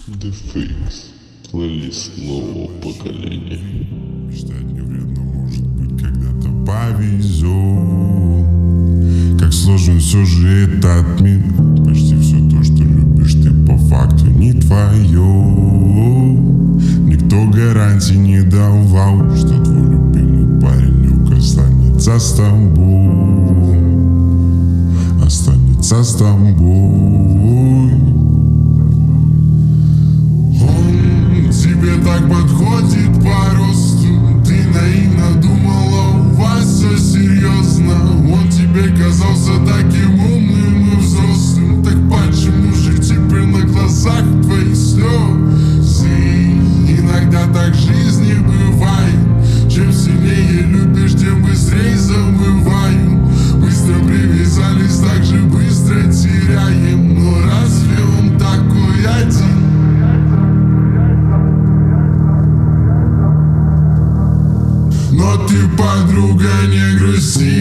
Deface. Плейлист нового поколения. Мечтать не вредно, может быть, когда-то повезет. Как сложен все же этот мир. Почти все то, что любишь, ты по факту не твое. Никто гарантий не давал, что твой любимый паренек останется с тобой. Останется с тобой. Тебе так подходит по росту. Ты наивно думала, у вас все серьезно. Он тебе казался таким умным и взрослым. Так почему же теперь на глазах твоих слезы? Иногда так в жизни бывает. Чем сильнее любишь, тем быстрее забываю. Быстро привязались, так же быстро теряем. Но разве он такой один? Но ты, подруга, не грусти.